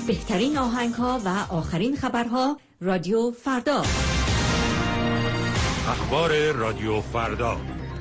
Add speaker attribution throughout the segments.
Speaker 1: بهترین آهنگ‌ها و آخرین خبرها. رادیو فردا.
Speaker 2: اخبار رادیو فردا.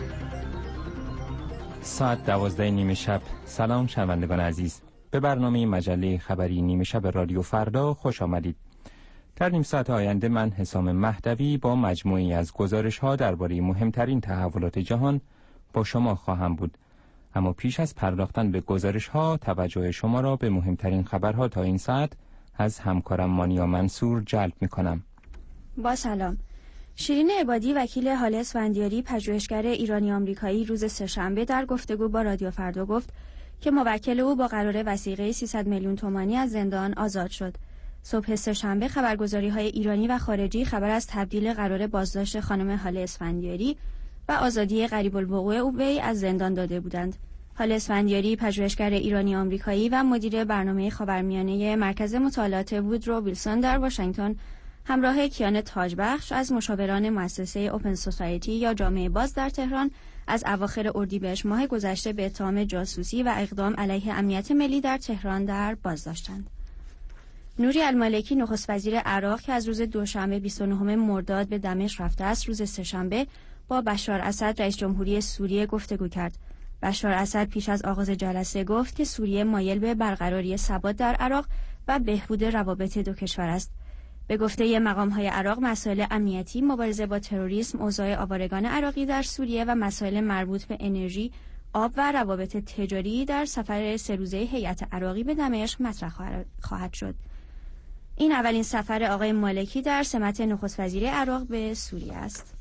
Speaker 3: ساعت 12 نیمه شب. سلام شنوندگان عزیز، به برنامه مجله خبری نیمه شب رادیو فردا خوش آمدید. در نیم ساعت آینده من حسام مهدوی با مجموعی از گزارش‌ها درباره مهمترین تحولات جهان با شما خواهم بود. اما پیش از پرداختن به گزارش‌ها توجه شما را به مهمترین خبرها تا این ساعت از همکارم مانیا منصور جلب می‌کنم.
Speaker 4: با سلام. شیرین عبادی وکیل هاله اسفندیاری پژوهشگر ایرانی آمریکایی روز سه‌شنبه در گفتگو با رادیو فردا گفت که موکل او با قرار وثیقه 300 میلیون تومانی از زندان آزاد شد. صبح سه‌شنبه خبرگزاری‌های ایرانی و خارجی خبر از تبدیل قرار بازداشت خانم هاله اسفندیاری و آزادی قریب الوقوع او وی از زندان داده بودند. هاله اسفندیاری پژوهشگر ایرانی آمریکایی و مدیر برنامه خاورمیانه مرکز مطالعات وودرو ویلسون در واشنگتن همراه کیان تاجبخش از مشاوران مؤسسه اوپن سوسایتی یا جامعه باز در تهران از اواخر اردیبهشت ماه گذشته به اتهام جاسوسی و اقدام علیه امنیت ملی در تهران در بازداشتند. نوری المالکی نخست وزیر عراق که از روز دوشنبه 29 مرداد به دمشق رفته است، روز سه‌شنبه با بشار اسد رئیس جمهوری سوریه گفتگو کرد. بشار اسد پیش از آغاز جلسه گفت که سوریه مایل به برقراری ثبات در عراق و بهبود روابط دو کشور است. به گفته مقام‌های عراق، مسائل امنیتی، مبارزه با تروریسم، اوضاع آوارگان عراقی در سوریه و مسائل مربوط به انرژی، آب و روابط تجاری در سفر 3 روزه هیئت عراقی به دمشق مطرح خواهد شد. این اولین سفر آقای مالکی در سمت نخست وزیر عراق به سوریه است.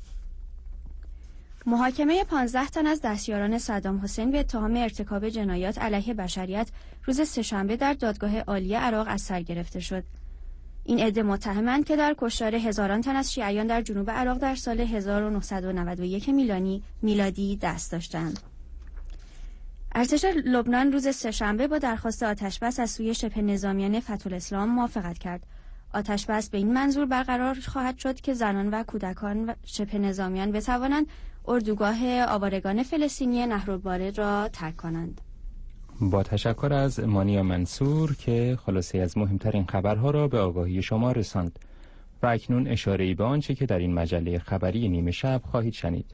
Speaker 4: محاکمه 15 تن از دستیاران صدام حسین به اتهام ارتکاب جنایات علیه بشریت روز سه‌شنبه در دادگاه عالی عراق از سر گرفته شد. این عده متهمند که در کشتار هزاران تن از شیعیان در جنوب عراق در سال 1991 میلادی دست داشتند. ارتش لبنان روز سه‌شنبه با درخواست آتش‌بس از سوی شبه نظامیان فتح‌الاسلام موافقت کرد. آتش‌بس به این منظور برقرار خواهد شد که زنان و کودکان و شبه نظامیان بتوانند اردوگاه آوارگان فلسطینی نهرالبارد را ترک کنند.
Speaker 3: با تشکر از مانیا منصور که خلاصه از مهمترین خبرها را به آگاهی شما رساند. و اکنون اشاره‌ای به آنچه که در این مجله خبری نیمه شب خواهید شنید.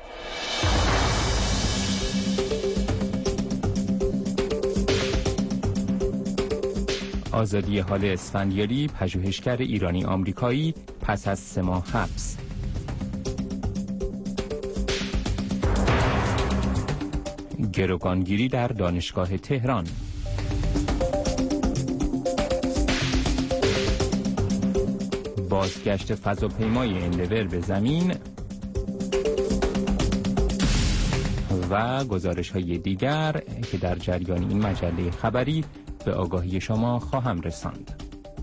Speaker 3: آزادی هاله اسفندیاری پژوهشگر ایرانی آمریکایی پس از 3 ماه حبس. گروگانگیری در دانشگاه تهران. بازگشت فضاپیمای اندور به زمین و گزارش‌های دیگر که در جریان این مجله خبری به آگاهی شما خواهم رساند.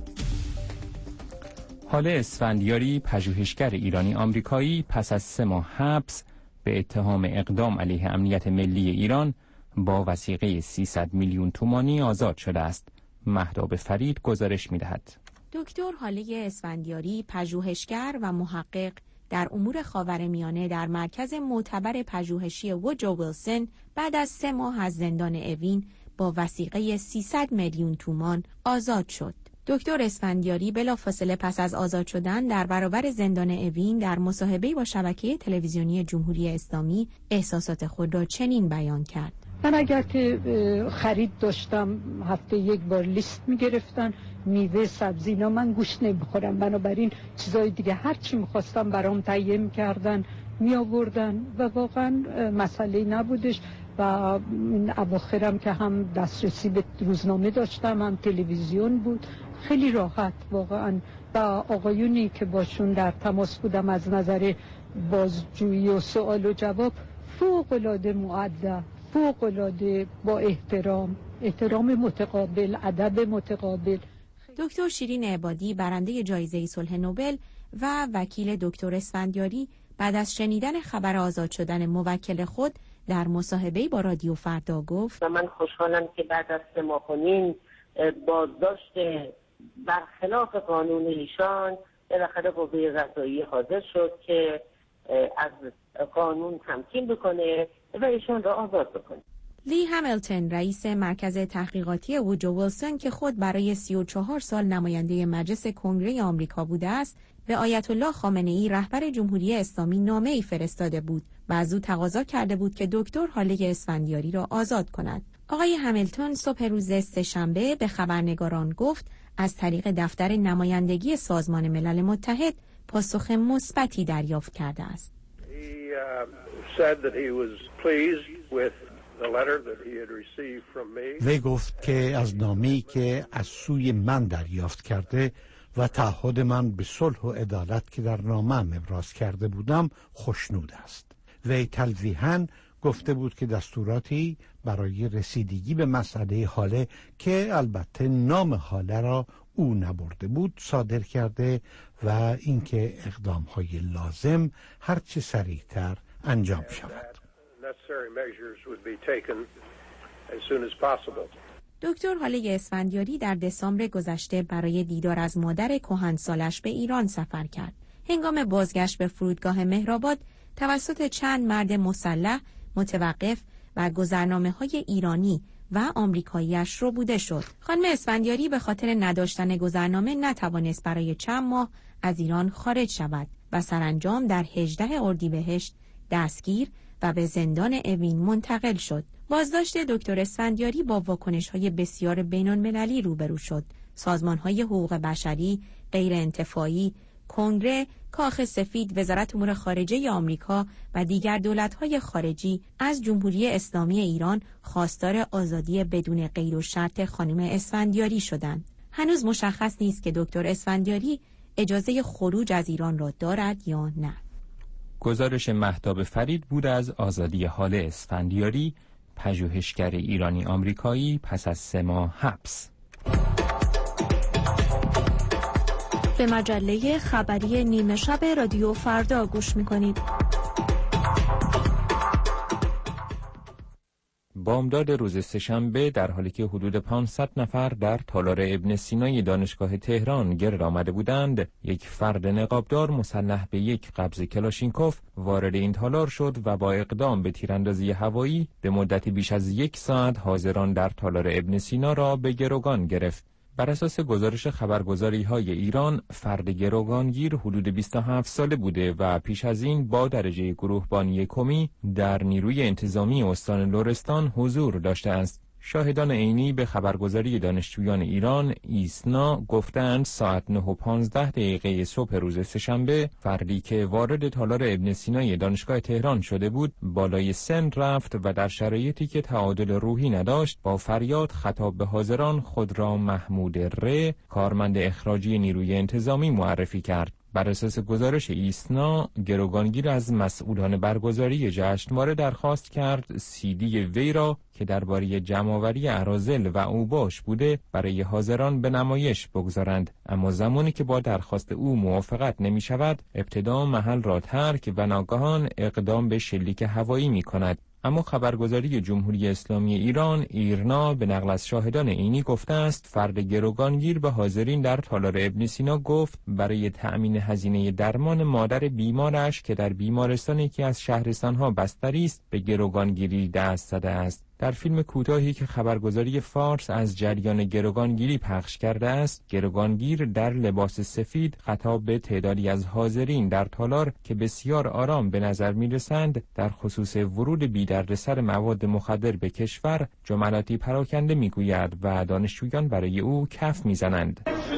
Speaker 3: هاله اسفندیاری پژوهشگر ایرانی آمریکایی پس از 3 ماه حبس به اتهام اقدام علیه امنیت ملی ایران با وثیقه 300 میلیون تومانی آزاد شده است. مهداب فرید گزارش می‌دهد.
Speaker 5: دکتر هاله اسفندیاری پژوهشگر و محقق در امور خاورمیانه در مرکز معتبر پژوهشی وودرو ویلسون بعد از 3 ماه از زندان اوین با وثیقه 300 میلیون تومان آزاد شد. دکتر اسفندیاری بلافاصله پس از آزاد شدن در برابر زندان اوین در مصاحبه‌ای با شبکه تلویزیونی جمهوری اسلامی احساسات خود را چنین بیان کرد:
Speaker 6: من اگر که خرید داشتم هفته 1 بار لیست میگرفتن، میوه، سبزی، اینا من گوشت نمیخورم، بنابراین چیزای دیگه هر چی میخواستم برام تهیه میکردن میآوردن و واقعا مسئله نبودش. و این اواخرم که هم دسترسی به روزنامه داشتم هم تلویزیون بود، خیلی راحت واقعا. و آقایونی که باشون در تماس بودم از نظر بازجویی و سوال و جواب فوق‌العاده مؤدب، فوق‌العاده با احترام متقابل، ادب متقابل.
Speaker 5: دکتر شیرین عبادی برنده جایزه صلح نوبل و وکیل دکتر اسفندیاری بعد از شنیدن خبر آزاد شدن موکل خود در مصاحبه‌ای با رادیو فردا گفت:
Speaker 7: من خوشحالم که بعد از 3 ماه و نیم بازداشت برخلاف قانون ایشان بالاخره قوه قضاییه حاضر شد که از قانون تمکین بکنه و ایشان را آزاد بکنه.
Speaker 5: لی همیلتون رئیس مرکز تحقیقاتی وودرو ویلسون که خود برای 34 سال نماینده مجلس کنگره آمریکا بوده است، به آیت الله خامنه‌ای رهبر جمهوری اسلامی نامه‌ای فرستاده بود و از او تقاضا کرده بود که دکتر هاله اسفندیاری را آزاد کند. آقای همیلتون صبح روز سه‌شنبه به خبرنگاران گفت از طریق دفتر نمایندگی سازمان ملل متحد پاسخ مثبتی دریافت کرده است.
Speaker 8: وی گفت که از نامه‌ای که از سوی من دریافت کرده و تعهد من به صلح و عدالت که در نامه‌ام ابراز کرده بودم خوشنود است. وی تلویحاً گفته بود که دستوراتی برای رسیدگی به مسئله هاله که البته نام هاله را او نبرده بود صادر کرده و اینکه اقدام‌های لازم هرچه سریعتر انجام شود.
Speaker 5: دکتر هاله اسفندیاری در دسامبر گذشته برای دیدار از مادر کهنسالش به ایران سفر کرد. هنگام بازگشت به فرودگاه مهرآباد توسط چند مرد مسلح متوقف و گذرنامه‌های ایرانی و آمریکایی‌اش ربوده شد. خانم اسفندیاری به خاطر نداشتن گذرنامه نتوانست برای چند ماه از ایران خارج شود و سرانجام در 18 اردیبهشت دستگیر و به زندان اوین منتقل شد. بازداشت دکتر اسفندیاری با واکنش‌های بسیار بین‌المللی روبرو شد. سازمان‌های حقوق بشری، غیرانتفاعی، کنگره، کاخ سفید، وزارت امور خارجه آمریکا و دیگر دولت‌های خارجی از جمهوری اسلامی ایران خواستار آزادی بدون قید و شرط خانم اسفندیاری شدند. هنوز مشخص نیست که دکتر اسفندیاری اجازه خروج از ایران را دارد یا نه.
Speaker 3: گزارش مهتاب فرید بود از آزادی هاله اسفندیاری، پژوهشگر ایرانی آمریکایی پس از 3 ماه حبس.
Speaker 4: به مجله خبری نیمه شب رادیو فردا گوش می‌کنید.
Speaker 3: بامداد روز سه‌شنبه در حالی که حدود 500 نفر در تالار ابن سینای دانشگاه تهران گرد آمده بودند، یک فرد نقابدار مسلح به یک قبض کلاشینکوف وارد این تالار شد و با اقدام به تیراندازی هوایی به مدت بیش از 1 ساعت حاضران در تالار ابن سینا را به گروگان گرفت. بر اساس گزارش خبرگزاری‌های ایران، فرد گروگانگیر حدود 27 ساله بوده و پیش از این با درجه گروهبانی کمی در نیروی انتظامی استان لرستان حضور داشته است. شاهدان عینی به خبرگزاری دانشجویان ایران ایسنا گفتند ساعت 9:15 صبح روز سه‌شنبه فردی که وارد تالار ابن سینای دانشگاه تهران شده بود بالای سن رفت و در شرایطی که تعادل روحی نداشت با فریاد خطاب به حاضران خود را محمود ر، کارمند اخراجی نیروی انتظامی معرفی کرد. بر اساس گزارش ایسنا، گروگانگیر از مسئولان برگزاری جشنواره درخواست کرد CD وی را که درباره جمع‌آوری اراذل و اوباش بوده برای حاضران به نمایش بگذارند، اما زمانی که با درخواست او موافقت نمی شود ابتدا محل را ترک و ناگهان اقدام به شلیک هوایی می کند. اما خبرگزاری جمهوری اسلامی ایران ایرنا به نقل از شاهدان عینی گفته است فرد گروگانگیر به حاضرین در تالار ابن سینا گفت برای تأمین هزینه درمان مادر بیمارش که در بیمارستان یکی از شهرستان‌ها بستری است به گروگانگیری دست زده است. در فیلم کوتاهی که خبرگزاری فارس از جریان گروگانگیری پخش کرده است، گروگانگیر در لباس سفید خطاب به تعدادی از حاضرین در تالار که بسیار آرام به نظر می‌رسند در خصوص ورود بی‌دردسر مواد مخدر به کشور جملاتی پراکنده می‌گوید و دانشجویان برای او کف می‌زنند.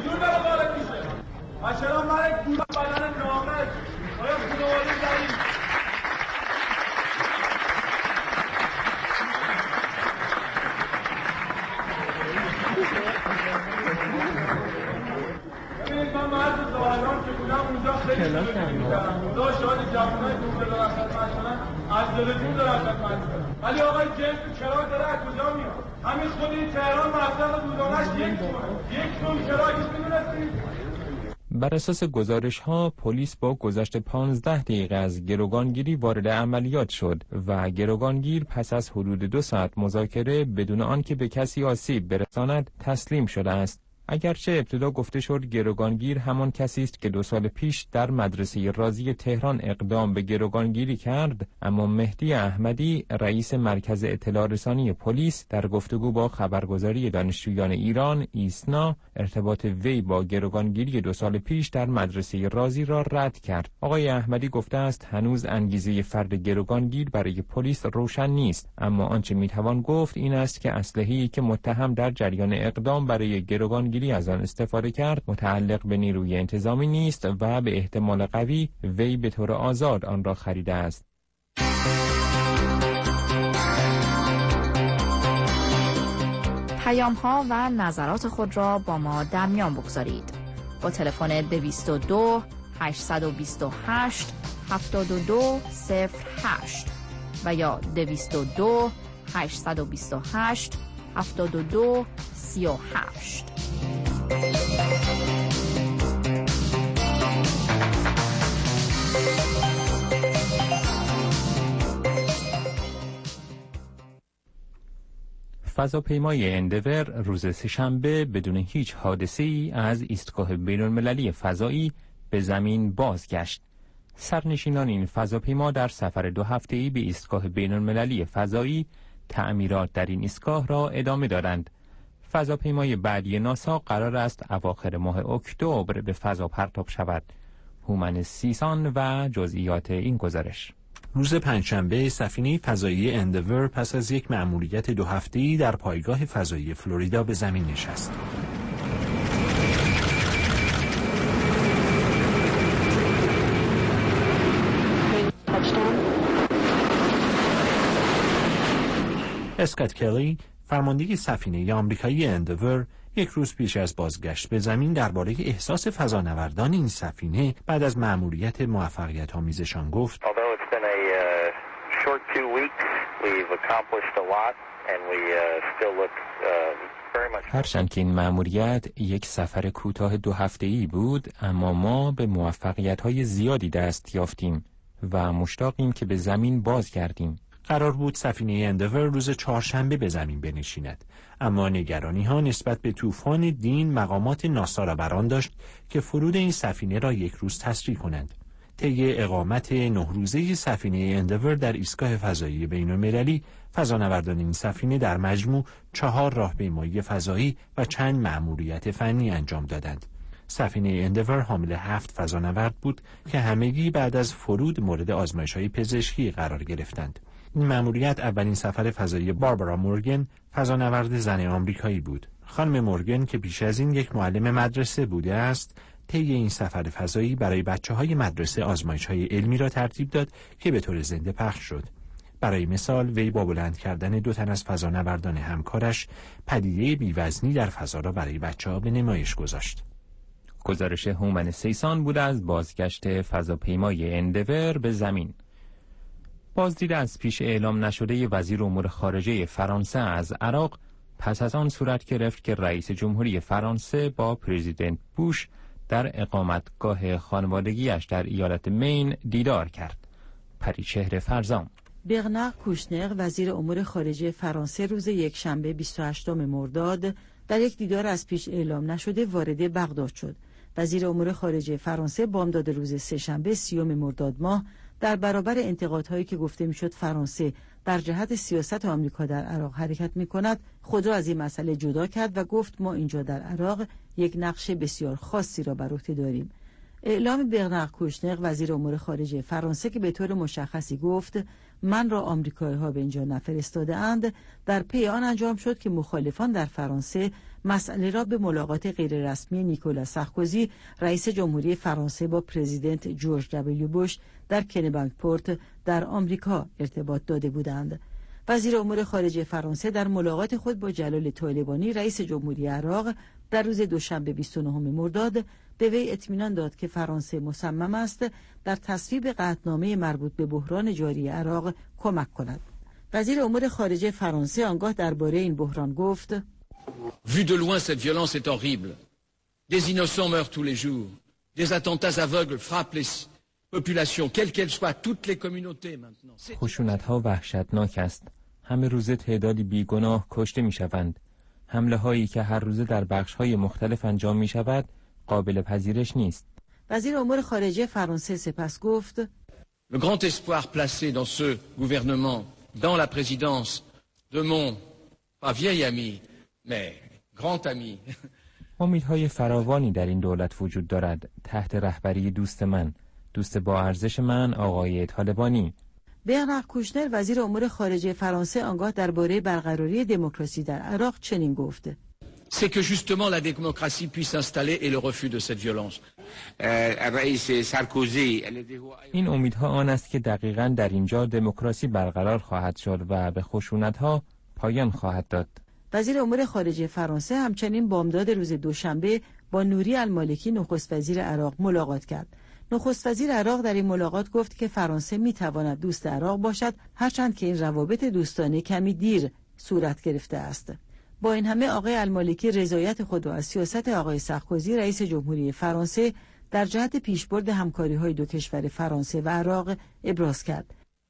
Speaker 9: ولی آقای جنس چرا داره از کجا میاد؟ همین خود این تهران مصرف دودانش یک تون چرا میدونستید؟
Speaker 3: بر اساس گزارش‌ها پلیس با گذشت 15 دقیقه از گروگانگیری وارد عملیات شد و گروگانگیر پس از حدود 2 ساعت مذاکره بدون آنکه به کسی آسیب برساند تسلیم شده است. اگرچه ابتدا گفته شد گروگانگیر همان کسی است که 2 سال پیش در مدرسه رازی تهران اقدام به گروگانگیری کرد، اما مهدی احمدی رئیس مرکز اطلاع رسانی پلیس در گفتگو با خبرگزاری دانشجویان ایران ایسنا ارتباط وی با گروگانگیری 2 سال پیش در مدرسه رازی را رد کرد. آقای احمدی گفته است هنوز انگیزه فرد گروگانگیر برای پلیس روشن نیست، اما آنچه میتوان گفت این است که اسلحه‌ای که متهم در جریان اقدام برای گروگانگیری از آن استفاده کرد متعلق به نیروی انتظامی نیست و به احتمال قوی وی به طور آزاد آن را خریده است.
Speaker 10: پیام‌ها و نظرات خود را با ما در میان بگذارید. با تلفن 222 828 7208 و یا 222 828 7238.
Speaker 3: فضاپیمای اندور روز سه‌شنبه بدون هیچ حادثه‌ای از ایستگاه بین‌المللی فضایی به زمین بازگشت. سرنشینان این فضاپیما در سفر 2 هفته‌ای به ایستگاه بین‌المللی فضایی تعمیرات در این ایستگاه را ادامه دادند. فضاپیمای بعدی ناسا قرار است اواخر ماه اکتبر به فضا پرتاب شود. هومن سیسان و جزئیات این گزارش.
Speaker 11: روز پنجشنبه سفینه فضایی اندور پس از یک مأموریت 2 هفته‌ای در پایگاه فضایی فلوریدا به زمین نشست. اسکات کلی، فرمانده سفینه آمریکایی اندور، 1 روز پیش از بازگشت به زمین درباره احساس فضانوردان این سفینه بعد از مأموریت موفقیت‌آمیزشان گفت:
Speaker 3: هرچند که این مأموریت یک سفر کوتاه 2 هفته‌ای بود، اما ما به موفقیت‌های زیادی دست یافتیم و مشتاقیم که به زمین بازگردیم.
Speaker 11: قرار بود سفینه اندور روز چهارشنبه به زمین بنشیند، اما نگرانی‌ها نسبت به طوفان دین مقامات ناسا را برآن داشت که فرود این سفینه را 1 روز تسریع کنند. طی اقامت 9 روزه سفینه اندور در ایستگاه فضایی بین‌المللی، فضانوردان این سفینه در مجموع 4 راهپیمایی فضایی و چند مأموریت فنی انجام دادند. سفینه اندور حامل 7 فضانورد بود که همگی بعد از فرود مورد آزمایش‌های پزشکی قرار گرفتند. این مأموریت اولین سفر فضایی باربارا مورگن، فضانورد زن آمریکایی بود. خانم مورگن که پیش از این یک معلم مدرسه بوده است، طی این سفر فضایی برای بچه‌های مدرسه آزمایش‌های علمی را ترتیب داد که به طور زنده پخش شد. برای مثال وی با بلند کردن 2 تن از فضانوردان همکارش پدیده بی‌وزنی در فضا را برای بچه‌ها به نمایش گذاشت.
Speaker 3: گزارش هومن سیسان بود از بازگشت فضاپیمای اندور به زمین. بازدید از پیش اعلام نشده وزیر امور خارجه فرانسه از عراق پس از آن صورت گرفت که رئیس جمهوری فرانسه با پرزیدنت بوش در اقامتگاه خانوادگیش در ایالت مین دیدار کرد. پریچهر فرزام.
Speaker 12: برنار کوشنر وزیر امور خارجه فرانسه روز یکشنبه 28 مرداد در یک دیدار از پیش اعلام نشده وارد بغداد شد. وزیر امور خارجه فرانسه بامداد روز سه‌شنبه 30 مرداد ماه در برابر انتقادهایی که گفته میشد فرانسه در جهت سیاست آمریکا در عراق حرکت میکند خود را از این مسئله جدا کرد و گفت ما اینجا در عراق یک نقش بسیار خاصی را بر عهده داریم. اعلام برنار کوشنر وزیر امور خارجه فرانسه که به طور مشخصی گفت من را آمریکایی‌ها به اینجا نفرستاده اند در پی آن انجام شد که مخالفان در فرانسه مسئله را به ملاقات غیررسمی نیکولا سارکوزی رئیس جمهوری فرانسه با پرزیدنت جورج دبلیو بوش در کنبانگپورت در آمریکا ارتباط داده بودند. وزیر امور خارجه فرانسه در ملاقات خود با جلال طالبانی رئیس جمهوری عراق در روز دوشنبه 29 مرداد به وی اطمینان داد که فرانسه مصمم است در تصویب قطعنامه مربوط به بحران جاری عراق کمک کند. وزیر امور خارجه فرانسه آنگاه درباره این بحران گفت:
Speaker 13: Vu de loin cette violence est horrible. Des innocents meurent tous les jours. Des attentats aveugles frappent les populations, quelles qu'elles soient, toutes les communautés maintenant.
Speaker 3: خشونت‌ها وحشتناک است. همه روزه تعدادی بیگناه کشته می‌شوند. حمله هایی که هر روزه در بخش های مختلف انجام می شود قابل پذیرش نیست.
Speaker 12: وزیر امور خارجه فرانسه سپس گفت:
Speaker 13: Le grand espoir placé dans ce gouvernement, dans la présidence de mon pas vieil ami, mais grand ami.
Speaker 3: امیدهای فراوانی در این دولت وجود دارد تحت رهبری دوست من، دوست با ارزش من، آقای طالبانی.
Speaker 12: برنارد کوشنر وزیر امور خارجه فرانسه آنگاه درباره برقراری دموکراسی در عراق چنین گفت:
Speaker 13: C'est que justement la démocratie puisse s'installer et le refus de cette violence.
Speaker 2: رئیس سارکوزی
Speaker 3: این امیدها آن است که دقیقاً در اینجا دموکراسی برقرار خواهد شد و به خشونت‌ها پایان خواهد داد.
Speaker 12: وزیر امور خارجه فرانسه همچنین بامداد روز دوشنبه با نوری المالکی نخست وزیر عراق ملاقات کرد. نخست وزیر عراق در این ملاقات گفت که فرانسه میتواند دوست عراق باشد، هرچند که این روابط دوستانه کمی دیر صورت گرفته است. با این همه آقای المالکی رضایت خود را از سیاست آقای سارکوزی رئیس جمهوری فرانسه در جهت پیشبرد همکاری‌های دو کشور فرانسه و عراق ابراز کرد.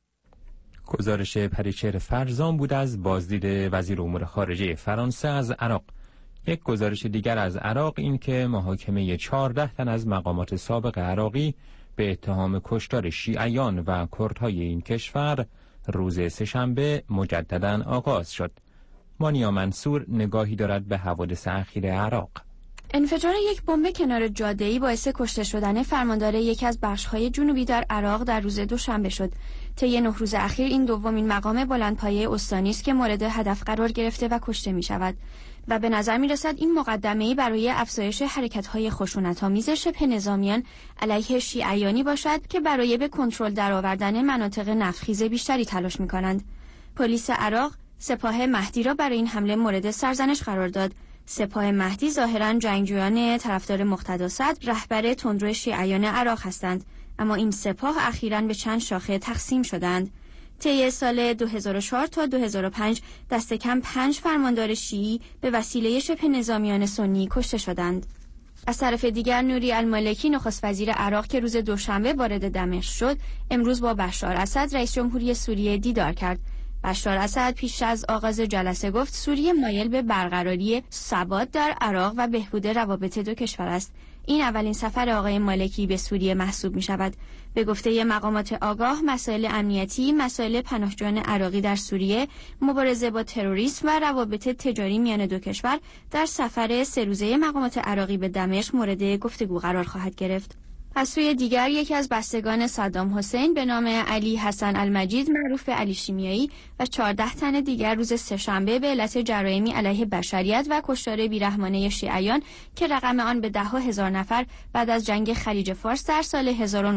Speaker 3: گزارش پریچهر فرزان بود از بازدید وزیر امور خارجه فرانسه از عراق. یک گزارش دیگر از عراق این که محاکمه 14 تن از مقامات سابق عراقی به اتهام کشتار شیعیان و کردهای این کشور روز سه‌شنبه مجدداً آغاز شد. مانیا منصور نگاهی دارد به حوادث اخیر عراق.
Speaker 4: انفجار یک بمب کنار جاده‌ای باعث کشته شدن فرماندار یکی از بخش‌های جنوبی در عراق در روز دوشنبه شد. طی 9 روز اخیر این دومین مقام بلندپایه استانی است که مورد هدف قرار گرفته و کشته می‌شود و به نظر می‌رسد این مقدمه‌ای برای افزایش حرکت‌های خشونت‌آمیز شبه نظامیان علیه شیعیانی باشد که برای به کنترل درآوردن مناطق نفتخیز بیشتری تلاش می‌کنند. پلیس عراق سپاه مهدی را برای این حمله مورد سرزنش قرار داد. سپاه مهدی ظاهراً جنگجویان طرفدار مقتدا صدر رهبر تندرو شیعیان عراق هستند، اما این سپاه اخیراً به چند شاخه تقسیم شدند. طی سال 2004 تا 2005 دست کم 5 فرماندار شیعی به وسیله شبه نظامیان سنی کشته شدند. از طرف دیگر نوری المالکی نخست وزیر عراق که روز دوشنبه وارد دمشق شد، امروز با بشار اسد رئیس جمهوری سوریه دیدار کرد. بشار اسد پیش از آغاز جلسه گفت سوریه مایل به برقراری ثبات در عراق و بهبود روابط دو کشور است. این اولین سفر آقای مالکی به سوریه محسوب می شود. به گفته مقامات آگاه، مسائل امنیتی، مسائل پناهجویان عراقی در سوریه، مبارزه با تروریسم و روابط تجاری میان دو کشور در سفر 3 روزه مقامات عراقی به دمشق مورد گفتگو قرار خواهد گرفت. از سوی دیگر یکی از بستگان صدام حسین به نام علی حسن المجید معروف به علی شیمیایی و 14 تن دیگر روز سه‌شنبه به علت جرایمی علیه بشریت و کشتار بیرحمانه شیعیان که رقم آن به 10,000 نفر بعد از جنگ خلیج فارس در سال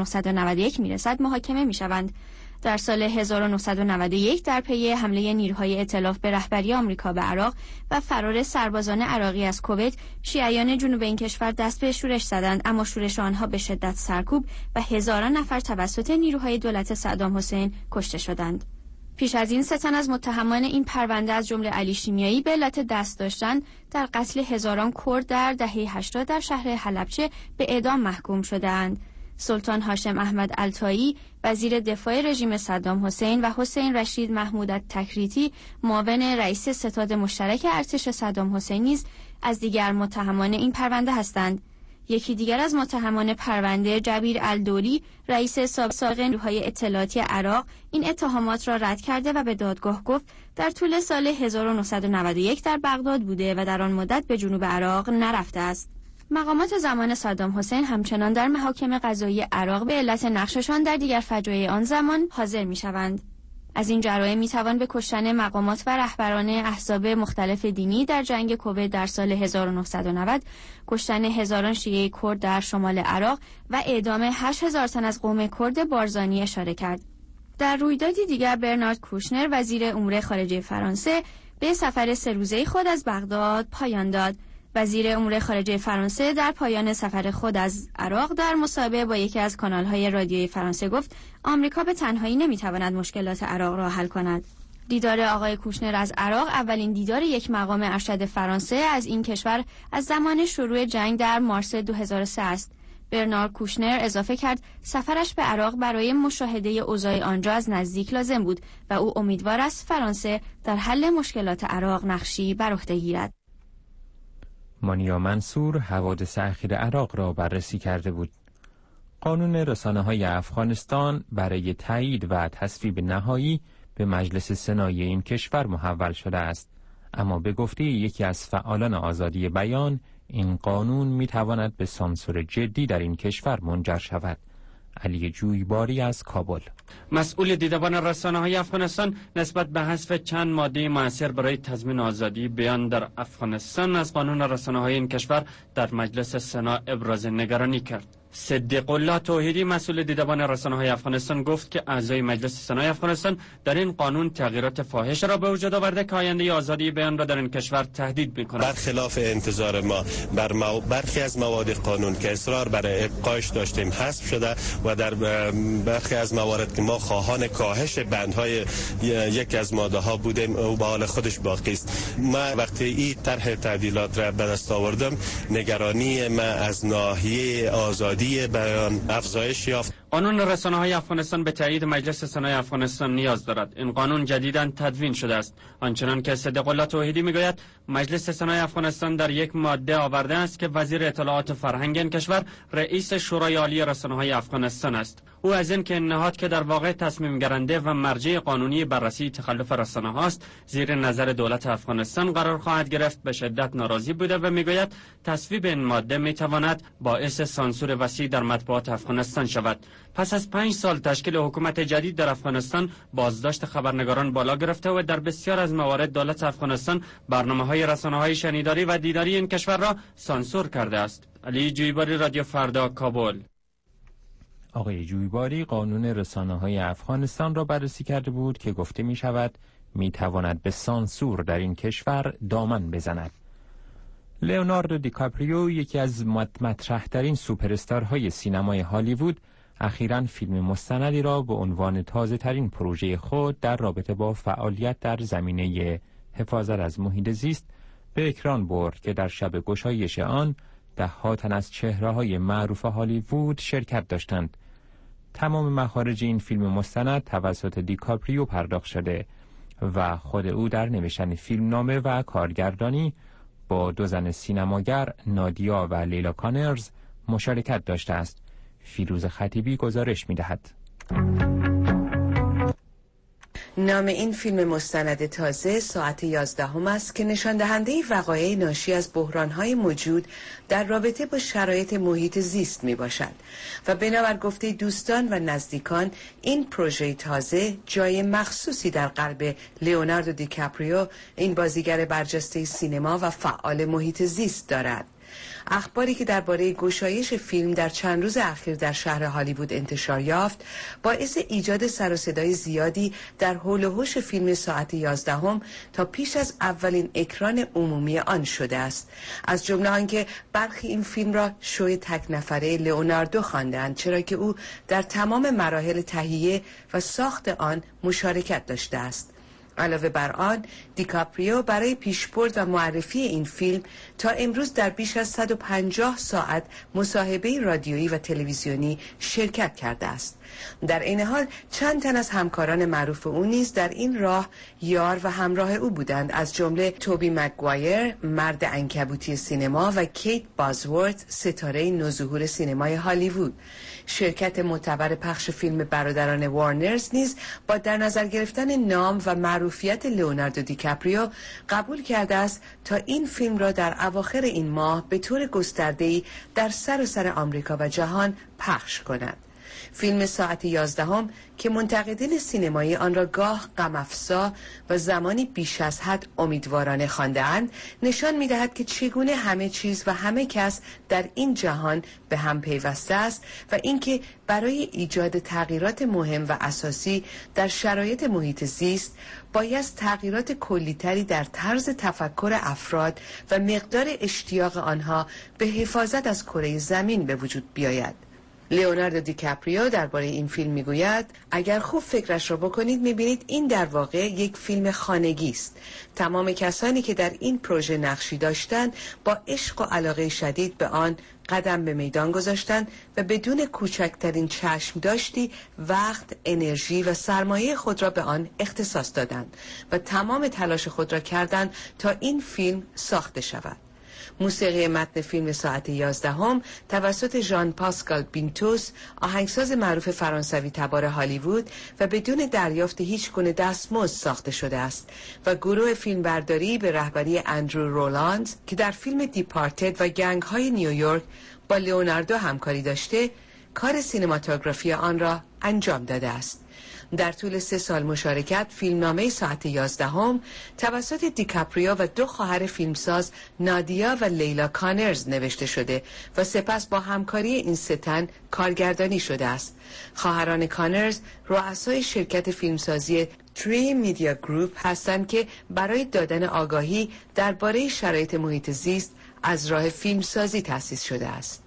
Speaker 4: 1991 میرسد محاکمه میشوند. در سال 1991 در پی حمله نیروهای ائتلاف به رهبری آمریکا به عراق و فرار سربازان عراقی از کویت، شیعیان جنوب این کشور دست به شورش زدند، اما شورش آنها به شدت سرکوب و هزاران نفر توسط نیروهای دولت صدام حسین کشته شدند. پیش از این 3 تن از متهمان این پرونده از جمله علی شیمیایی به علت دست داشتن در قتل هزاران کرد در دهه 80 در شهر حلبچه به اعدام محکوم شدند. سلطان هاشم احمد الطایی وزیر دفاع رژیم صدام حسین و حسین رشید محمود التکریتی معاون رئیس ستاد مشترک ارتش صدام حسین نیز از دیگر متهمان این پرونده هستند. یکی دیگر از متهمان پرونده جبیر الدوری رئیس سابق نیروهای اطلاعاتی عراق این اتهامات را رد کرده و به دادگاه گفت در طول سال 1991 در بغداد بوده و در آن مدت به جنوب عراق نرفته است. مقامات زمان صدام حسین همچنان در محاکم قضایی عراق به علت نقششان در دیگر فجایع آن زمان حاضر می‌شوند. از این جرایم می‌توان به کشتن مقامات و رهبران احزاب مختلف دینی در جنگ کویت در سال 1990، کشتن هزاران شیعه کرد در شمال عراق و اعدام 8000 تن از قوم کرد بارزانی اشاره کرد. در رویدادی دیگر برنارد کوشنر وزیر امور خارجه فرانسه به سفر 3 روزه خود از بغداد پایان داد. وزیر امور خارجه فرانسه در پایان سفر خود از عراق در مصاحبه با یکی از کانال‌های رادیویی فرانسه گفت آمریکا به تنهایی نمی‌تواند مشکلات عراق را حل کند. دیدار آقای کوشنر از عراق اولین دیدار یک مقام ارشد فرانسه از این کشور از زمان شروع جنگ در مارس 2003 است. برنارد کوشنر اضافه کرد سفرش به عراق برای مشاهده اوضاع آنجا از نزدیک لازم بود و او امیدوار است فرانسه در حل مشکلات عراق نقشی بر عهده گیرد.
Speaker 3: مانیا منصور حوادث اخیر عراق را بررسی کرده بود. قانون رسانه‌های افغانستان برای تایید و تصویب نهایی به مجلس سنایی این کشور محول شده است، اما به گفته یکی از فعالان آزادی بیان این قانون می‌تواند به سانسور جدی در این کشور منجر شود. علی جویباری از کابل.
Speaker 14: مسئول دیدبان رسانه‌های افغانستان نسبت به حذف چند ماده مؤثر برای تضمین آزادی بیان در افغانستان از قانون رسانه‌های این کشور در مجلس سنا ابراز نگرانی کرد. صدیق الله توحیدی مسئول دیدبان رسانه‌های افغانستان گفت که اعضای مجلس سنای افغانستان در این قانون تغییرات فاحش را به وجود آورده که آینده آزادی بیان را در این کشور تهدید می‌کند.
Speaker 15: برخلاف انتظار ما برخی از مواد قانون که اصرار بر ابقایش داشتیم حذف شده و در برخی از موارد که ما خواهان کاهش بندهای یک از ماده ها بودیم او به حال خودش باقی است. ما وقتی این طرح تعدیلات را به دست آوردم نگرانی ما از ناحیه آزادی بیان افزایش یافت.
Speaker 14: قانون رسانه‌های افغانستان به تایید مجلس سنای افغانستان نیاز دارد. این قانون جدیداً تدوین شده است. آنچنان که صدیق الله توحیدی میگوید مجلس سنای افغانستان در یک ماده آورده است که وزیر اطلاعات و فرهنگ این کشور رئیس شورای عالی رسانه‌های افغانستان است. او از این که این نهاد که در واقع تصمیم گیرنده و مرجع قانونی بررسی تخلف رسانه‌ها است زیر نظر دولت افغانستان قرار خواهد گرفت به شدت ناراضی بوده و میگوید تصویب این ماده میتواند باعث سانسور وسیع در مطبوعات افغانستان شود. پس از 5 سال تشکیل حکومت جدید در افغانستان بازداشت خبرنگاران بالا گرفته و در بسیار از موارد دولت افغانستان برنامه‌های رسانه‌های شنیداری و دیداری این کشور را سانسور کرده است. علی جویباری، رادیو فردا، کابل.
Speaker 3: آقای جویباری قانون رسانه‌های افغانستان را بررسی کرده بود که گفته می شود می تواند به سانسور در این کشور دامن بزند. لئوناردو دیکاپریو یکی از مطرح‌ترین سوپراستارهای سینمای هالیوود اخیراً فیلم مستندی را به عنوان تازه‌ترین پروژه خود در رابطه با فعالیت در زمینه حفاظت از محیط زیست به اکران برد که در شب گشایش آن ده‌ها تن از چهره‌های معروف هالیوود شرکت داشتند. تمام مخارج این فیلم مستند توسط دیکاپریو پرداخت شده و خود او در نوشتن فیلمنامه و کارگردانی با 2 زن سینماگر نادیا و لیلا کانرز مشارکت داشته است. فیروز خطیبی گزارش می‌دهد.
Speaker 16: نام این فیلم مستند تازه ساعت 11 است که نشان دهنده وقایع ناشی از بحران‌های موجود در رابطه با شرایط محیط زیست می باشد و بنابر گفته دوستان و نزدیکان این پروژه تازه جای مخصوصی در قلب لئوناردو دیکاپریو، این بازیگر برجسته سینما و فعال محیط زیست دارد. اخباری که درباره گشایش فیلم در چند روز اخیر در شهر هالیوود انتشار یافت باعث ایجاد سر و صدای زیادی در حول و حوش فیلم ساعت 11 تا پیش از اولین اکران عمومی آن شده است. از جمله آنکه برخی این فیلم را شوی تک نفره لئوناردو خواندند، چرا که او در تمام مراحل تهیه و ساخت آن مشارکت داشته است. علاوه بر آن، دیکاپریو برای پیشبرد و معرفی این فیلم تا امروز در بیش از 150 ساعت مصاحبه رادیویی و تلویزیونی شرکت کرده است. در این حال چند تن از همکاران معروف او نیز در این راه یار و همراه او بودند، از جمله توبی مگوایر، مرد عنکبوتی سینما، و کیت بازورث، ستاره نوظهور سینمای هالیوود. شرکت معتبر پخش فیلم برادران وارنرز نیز با در نظر گرفتن نام و معروفیت لئوناردو دیکاپریو قبول کرده است تا این فیلم را در اواخر این ماه به طور گسترده‌ای در سراسر آمریکا و جهان پخش کند. فیلم ساعت 11 که منتقدین سینمایی آن را گاه غم‌افزا و زمانی بیش از حد امیدوارانه خوانده‌اند، نشان می‌دهد که چگونه همه چیز و همه کس در این جهان به هم پیوسته است و اینکه برای ایجاد تغییرات مهم و اساسی در شرایط محیط زیست باید تغییرات کلی‌تری در طرز تفکر افراد و مقدار اشتیاق آنها به حفاظت از کره زمین به وجود بیاید. لئوناردو دیکاپریو درباره این فیلم میگوید اگر خوب فکرش را بکنید میبینید این در واقع یک فیلم خانگی است. تمام کسانی که در این پروژه نقشی داشتند با عشق و علاقه شدید به آن قدم به میدان گذاشتند و بدون کوچکترین چشم داشتی وقت، انرژی و سرمایه خود را به آن اختصاص دادند و تمام تلاش خود را کردند تا این فیلم ساخته شود. موسیقی متن فیلم ساعت 11 توسط ژان پاسکال بینتوس، آهنگساز معروف فرانسوی تبار هالیوود و بدون دریافت هیچ گونه دستمزد ساخته شده است و گروه فیلمبرداری به رهبری اندرو رولاند که در فیلم دیپارتد و گنگ های نیویورک با لئوناردو همکاری داشته، کار سینماتوگرافی آن را انجام داده است. در طول 3 سال مشارکت، فیلمنامه ساعت 11 توسط دیکاپریو و 2 خواهر فیلمساز نادیا و لیلا کانرز نوشته شده و سپس با همکاری این 3 تن کارگردانی شده است. خواهران کانرز رؤسای شرکت فیلمسازی تری میدیا گروپ هستند که برای دادن آگاهی درباره شرایط محیط زیست از راه فیلمسازی تأسیس شده است.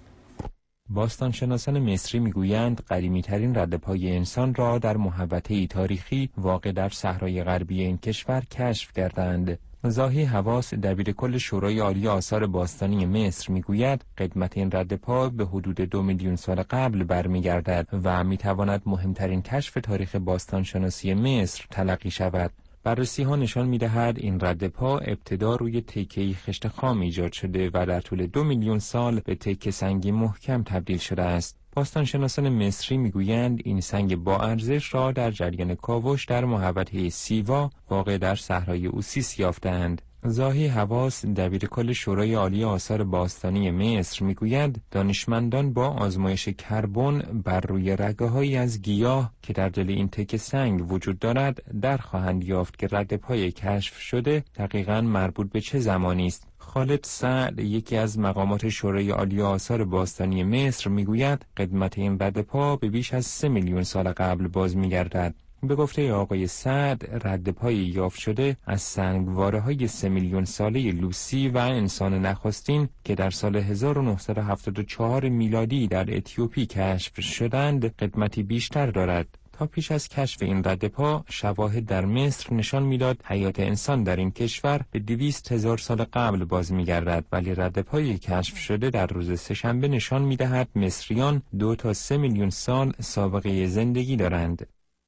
Speaker 3: باستانشناسان مصری میگویند قدیمی‌ترین ردپای انسان را در محوطه‌ای تاریخی واقع در صحرای غربی این کشور کشف کردند. زاهی حواس دبیر کل شورای عالی آثار باستانی مصر میگوید قدمت این ردپا به حدود 2 میلیون سال قبل برمیگردد و میتواند مهمترین کشف تاریخ باستانشناسی مصر تلقی شود. بررسی ها نشان می‌دهد این ردپا ابتدا روی تکه‌ای خشت خام ایجاد شده و در طول 2 میلیون سال به تکه سنگی محکم تبدیل شده است. باستانشناسان مصری میگویند این سنگ با ارزش را در جریان کاوش در محوطه سیوا واقع در صحرای اوسیس یافتند. زاهی حواس دبیر کل شورای عالی آثار باستانی مصر میگوید دانشمندان با آزمایش کربن بر روی رگه‌هایی از گیاه که در دل این تکه سنگ وجود دارد در خواهند یافت که ردپای کشف شده دقیقاً مربوط به چه زمانی است. خالد سعد یکی از مقامات شورای عالی آثار باستانی مصر میگوید قدمت این ردپا به بیش از 3 میلیون سال قبل باز میگردد. به گفته آقای سعد ردپای یافت شده از سنگواره‌های 3 میلیون ساله لوسی و انسان نخستین که در سال 1974 میلادی در اتیوپی کشف شدند قدمتی بیشتر دارد. تا پیش از کشف این ردپا شواهد در مصر نشان میداد حیات انسان در این کشور به 200,000 سال قبل باز میگردد، ولی ردپای کشف شده در روز سه‌شنبه نشان میدهد مصریان 2 تا 3 میلیون سال سابقه زندگی دارند.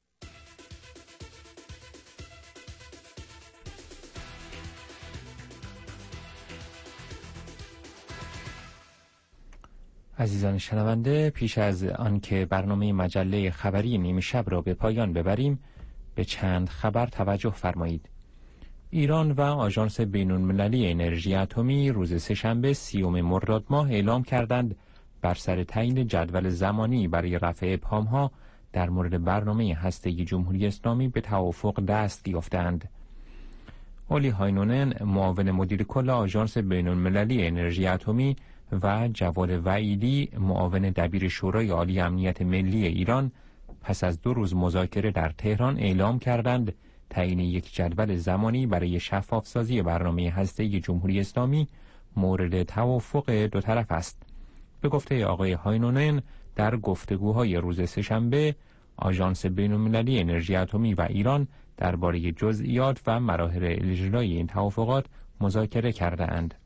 Speaker 3: عزیزان شنونده، پیش از آنکه برنامه مجله خبری نیمه شب را به پایان ببریم به چند خبر توجه فرمایید. ایران و آژانس بین‌المللی انرژی اتمی روز سه‌شنبه 30 مرداد ماه اعلام کردند بر سر تعیین جدول زمانی برای رفع ابهام‌ها در مورد برنامه هسته‌ای جمهوری اسلامی به توافق دست یافتند. اولی هاینونن معاون مدیر کل آژانس بین‌المللی انرژی اتمی و جواد وعیدی معاون دبیر شورای عالی امنیت ملی ایران پس از 2 روز مذاکره در تهران اعلام کردند تعیین یک جدول زمانی برای شفافسازی برنامه هسته‌ای جمهوری اسلامی مورد توافق 2 طرف است. به گفته آقای هاینونن در گفتگوهای روز سه‌شنبه آژانس بین‌المللی انرژی اتمی و ایران درباره جزئیات و مراحل اجرایی این توافقات مذاکره کرده‌اند.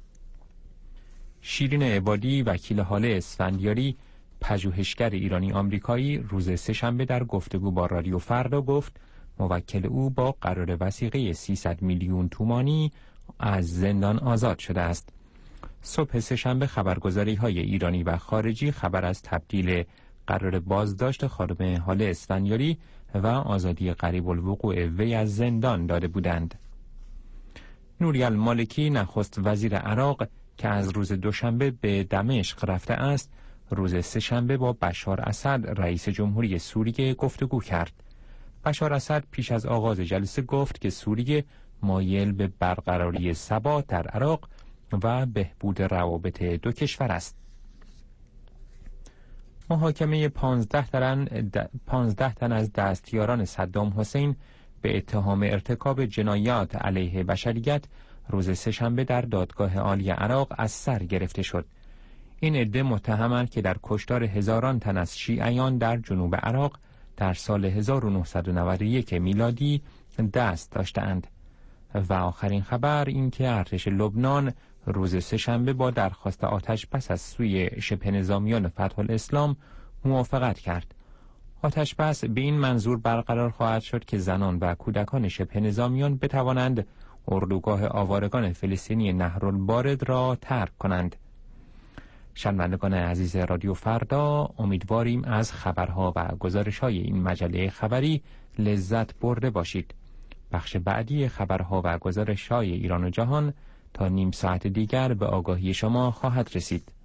Speaker 3: شیرین عبادی وکیل حاله اسفندیاری پژوهشگر ایرانی آمریکایی روز سه‌شنبه در گفتگو با رادیو فردا گفت موکل او با قرار وثیقه 300 میلیون تومانی از زندان آزاد شده است. صبح سه‌شنبه خبرگزاری‌های ایرانی و خارجی خبر از تبدیل قرار بازداشت خانم حاله اسفندیاری و آزادی قریب الوقوع وی از زندان داده بودند. نوری المالکی نخست وزیر عراق که از روز دوشنبه به دمشق رفته است، روز سه‌شنبه با بشار اسد رئیس جمهوری سوریه گفتگو کرد. بشار اسد پیش از آغاز جلسه گفت که سوریه مایل به برقراری ثبات در عراق و بهبود روابط 2 کشور است. محاکمه 15 تن از دستیاران صدام حسین به اتهام ارتکاب جنایات علیه بشریت روز سه‌شنبه در دادگاه عالی عراق از سر گرفته شد. این عده متهمند که در کشتار هزاران تن از شیعیان در جنوب عراق در سال 1991 میلادی دست داشتند. و آخرین خبر این که ارتش لبنان روز سه‌شنبه با درخواست آتش‌بس از سوی شبه نظامیان فتح الاسلام موافقت کرد. آتش‌بس به این منظور برقرار خواهد شد که زنان و کودکان شبه نظامیان بتوانند اردوگاه آوارگان فلسطینی نهرالبارد را ترک کنند. شنوندگان عزیز رادیو فردا، امیدواریم از خبرها و گزارش‌های این مجله خبری لذت برده باشید. بخش بعدی خبرها و گزارش‌های ایران و جهان تا نیم ساعت دیگر به آگاهی شما خواهد رسید.